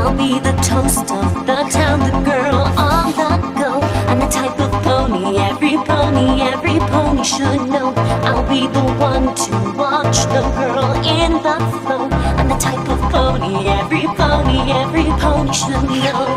I'll be the toast of the town, the girl on the go. I'm the type of pony every pony should know. I'll be the one to watch the girl in the flow. I'm the type of pony every pony should know.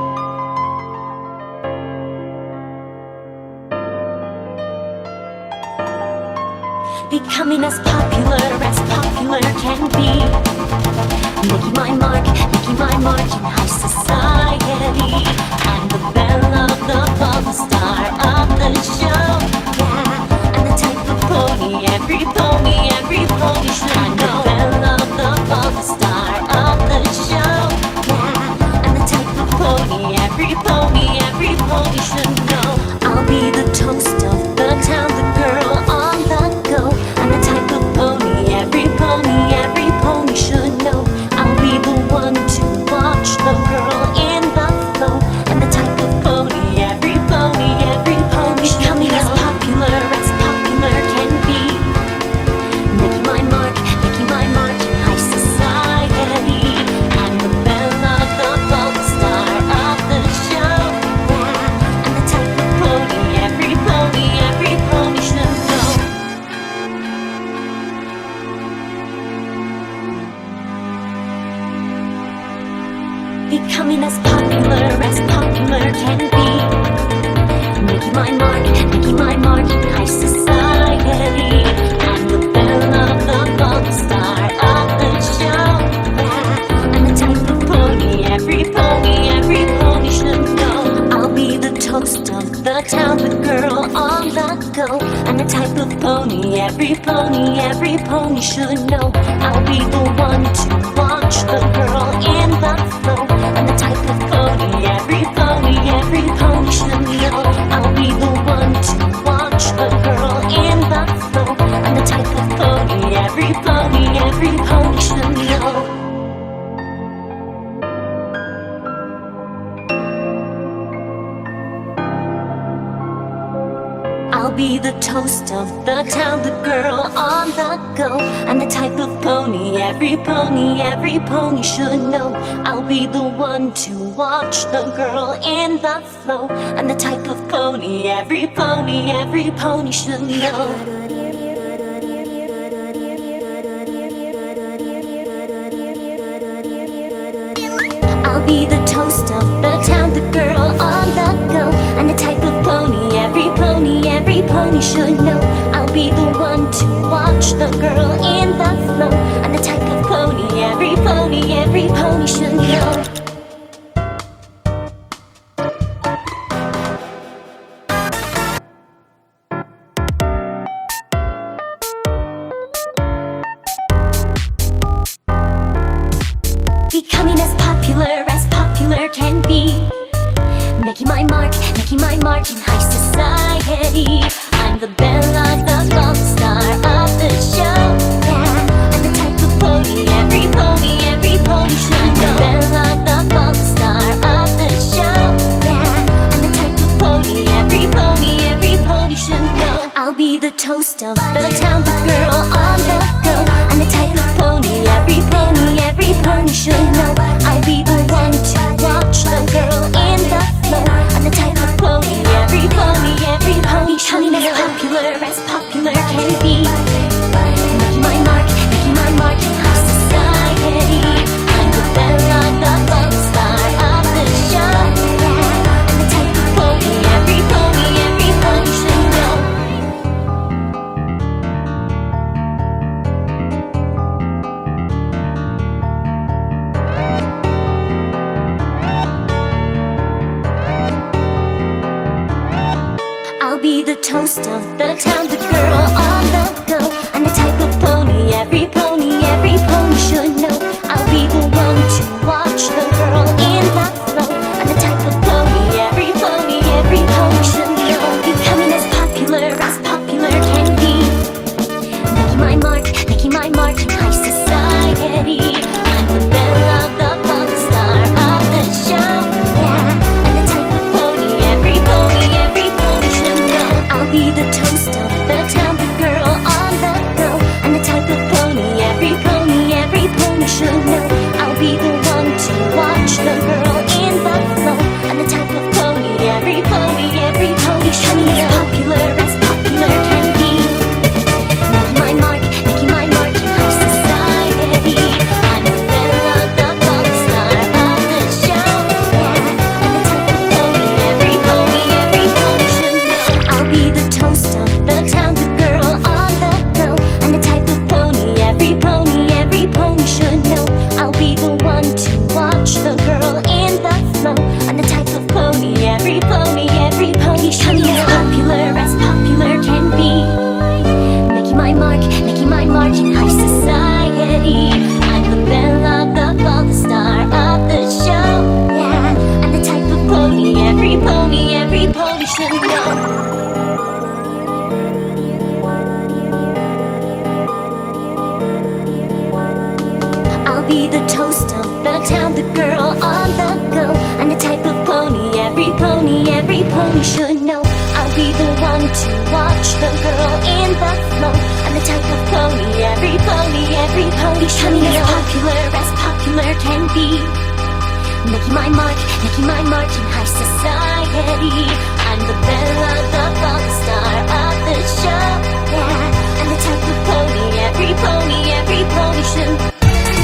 Becoming as popular can be. Making my mark in high society. I'm the belle of the ball, the star of the show. Yeah, I'm the type of pony every pony should know. I'm the belle of the ball, the star of the show. Yeah, I'm the type of pony every pony should know. I'll be the toast of the town, the girl on the go. I'm the type of pony every pony should know. I'll be the one to watch the girl in the flow. I'm the type of pony every pony should know. Becoming as popular can be. Making my mark in high society. I'm the belle of the ball, the star of the show. Yeah, I'm the type of pony every pony should know. Becoming as popular can be. Making my mark in high society. I'm the belle of the ball, the star of the show. Yeah, I'm the type of pony every pony should know. I'll be the toast of the town, the girl on the go. I'm the type of pony every pony should know. I'll be the one to watch the girl in the flow. I'm the type of pony every pony should know. I'll be the one to watch the girl in the flow. I'm the type of pony every pony should know. I'll be the toast of the town, the girl on the go. I'm the type of pony every pony should know. I'll be the one to watch the girl in the flow. I'm the type of pony every pony should know. I'll be the toast of the town, the girl on the go. I'm the type of pony every pony should know. I'll be the one to watch the girl in the flow. I'm the type of pony every pony should know. Becoming as popular can be. Making my mark in high society. I'm the belle of the ball, the star of the show. Yeah, I'm the type of pony every pony should know. I'm the belle of the ball, the star of the show. Yeah, I'm the type of pony every pony should know. I'll be the toast of the town, the girl on the go. I'm the type of pony every pony should know. I'll be the one to watch the girl in the flow. I'm the type of pony every pony becoming as popular can be. Making my mark in high society. I'm the belle of the ball, the star of the show. Yeah, I'm the type of pony every pony should know. I'll be the toast of the town, the girl on the go. I'm the type of pony every pony should know. I'll be the one to watch the girl in the flow. I'm the type of pony every pony should know. Becoming as popular can be. Making my mark in high society. I'm the belle of the ball, the star of the show. Yeah, I'm the type of pony every pony should know. I'll be the toast of the town, the girl on the go. I'm the type of pony every pony should know. I'll be the one to watch the one to watch the girl in the flow. I'm the type of pony every pony should know. As popular can be. Making my mark in high society. I'm the belle of the ball, the star of the show. Yeah, I'm the type of pony every pony should know.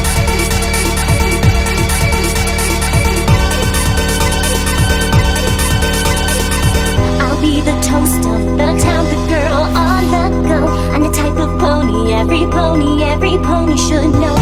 Be the toast of the town, the girl on the go. I'm the type of pony every pony should know.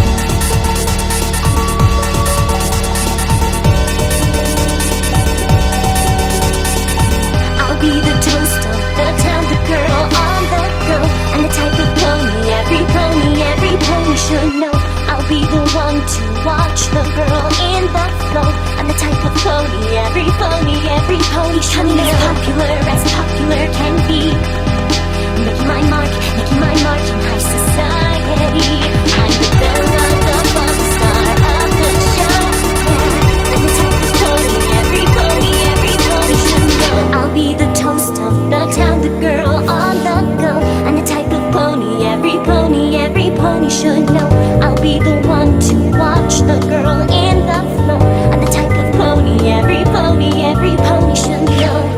I'll be the toast of the town, the girl on the go. I'm the type of pony every pony should know. I'll be the one to watch the girl in the flow. I'm the type of pony every pony should know. As popular can be. Making my mark in high society. I'm the belle of the ball, the star of the show. Yeah, I'm the type of pony every pony should know. I'll be the toast of the town, the girl on the go. I'm the type of pony every pony should know. I'll be the one to watch the girl in the flow. I'm the type of pony every pony should know.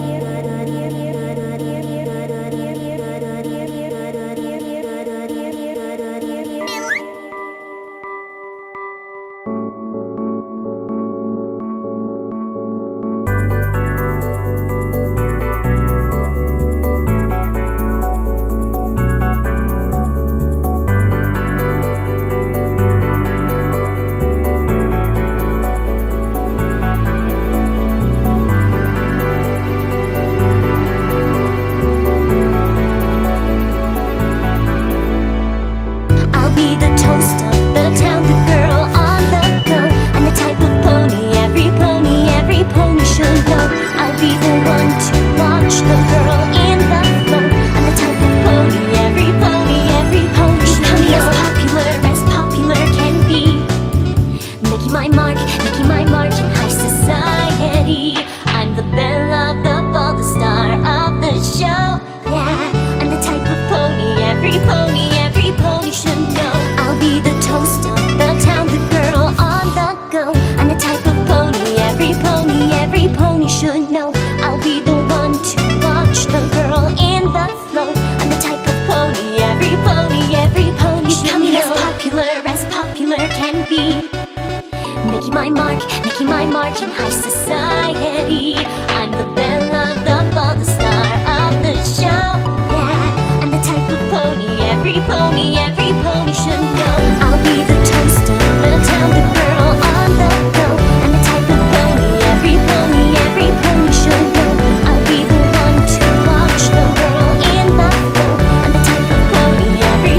Should know I'll be the one to watch the girl in the flow. I'm the type of pony every pony should know. As popular can be. Making my mark in high society. I'm the belle of the ball, the star of the show. Yeah, I'm the type of pony every pony should know. I'll be the toast of the town, the girl on the go. I'm the type of pony every pony should know. I'll be the one to watch the girl in the flow. I'm the type of pony every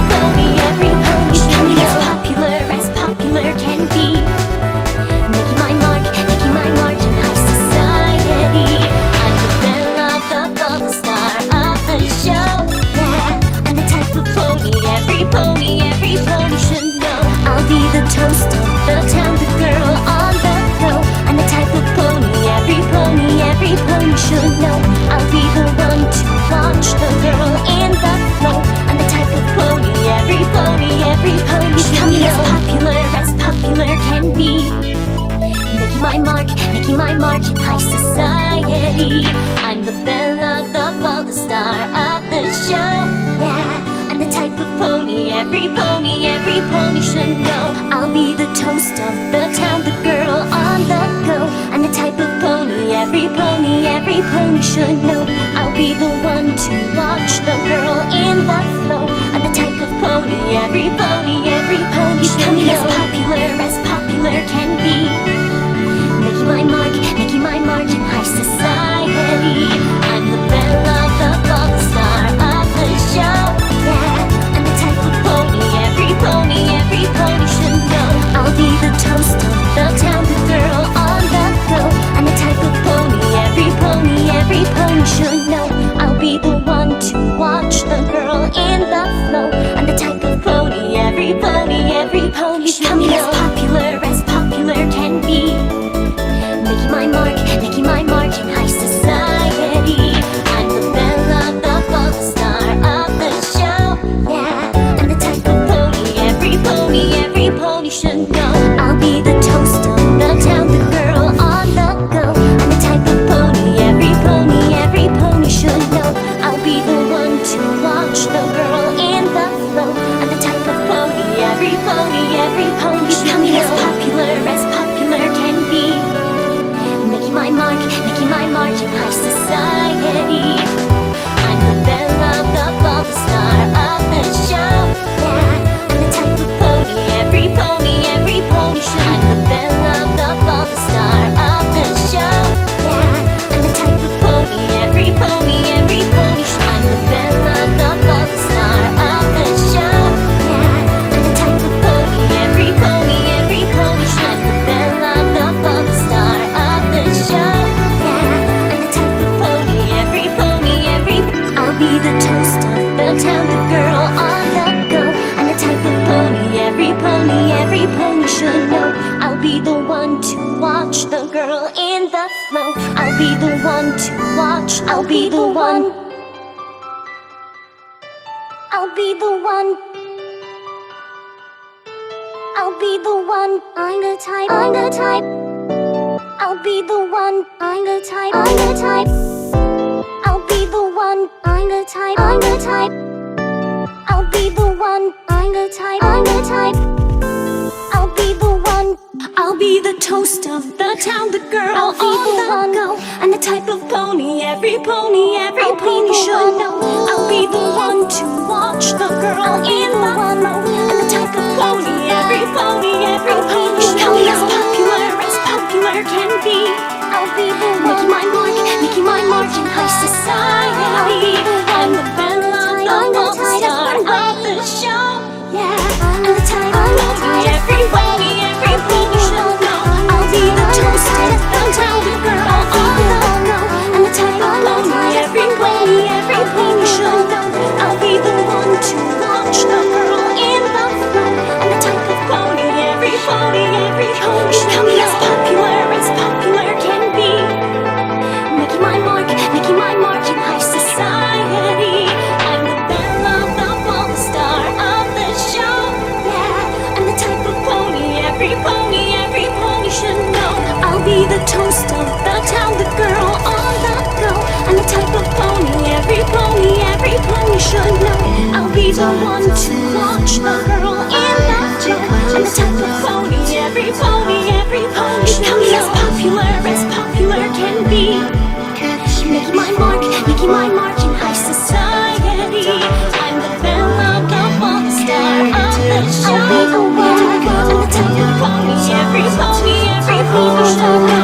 pony should know. As popular can be. Making my mark in high society. I'm the belle of the ball, the star of the show. Yeah, I'm the type of pony every pony should know. I'll be the toast of the town, the girl on the go. I'm the type of pony every pony should know. I'll be the one to watch the girl in the flow. I'm the type of pony every pony should know. As popular can be. Making my mark in high society. I'm the belle of the ball, the star of the show. Yeah, I'm the type of pony every pony should know. I'll be the toast of the town, the girl on the go. I'm the type of pony every pony should know. I'll be the one to watch the girl in the flow. I'm the type of pony every pony should know. As popular can be. Making my mark in high society. I'm the belle of the ball, the star of the show. Yeah, I'm the type of pony every pony should know. I'll be the toast of the town, the girl on the go. I'm the type of pony every pony should know. I'll be the one to watch the girl in the flow. I'm the type of pony every pony should know. As popular can be. Making my mark in high society. I'll be the one. I'll be the one. I'll be the one. I'm the type. I'm the type. I'll be the one. I'm the type. I'm the type. I'll be the one. I'm the type. I'm the type. I'll be the one. I'm the type. I'm the type. I'll be the one. I'll be the toast of the town, the girl on the go, and the type of pony every pony should know. I'll be the one to watch the girl in the row, and the type of pony every pony should know. As popular can be. I'll be the one. Making my mark in high society. I'm the belle of the star of the show. Yeah, and the type of pony every pony should know. I'll be the toast of the town, the girl on the go, and the type of pony every pony should know. I'll be the one to watch the girl in the row, and the type of pony every pony should know. As popular can be. Making my mark in high society. I'm the belle of the ball, star of the show. Yeah, and the type of pony every pony should know. I'll be the toast of the town, the girl on the go, and the type of pony every pony should know. I'll be the one to watch the girl in that show, and the type of pony every pony should know. As popular can be. Making my mark in high society. I'm the belle of the ball, star of the show. I'll be the one, and the type of pony every pony should know.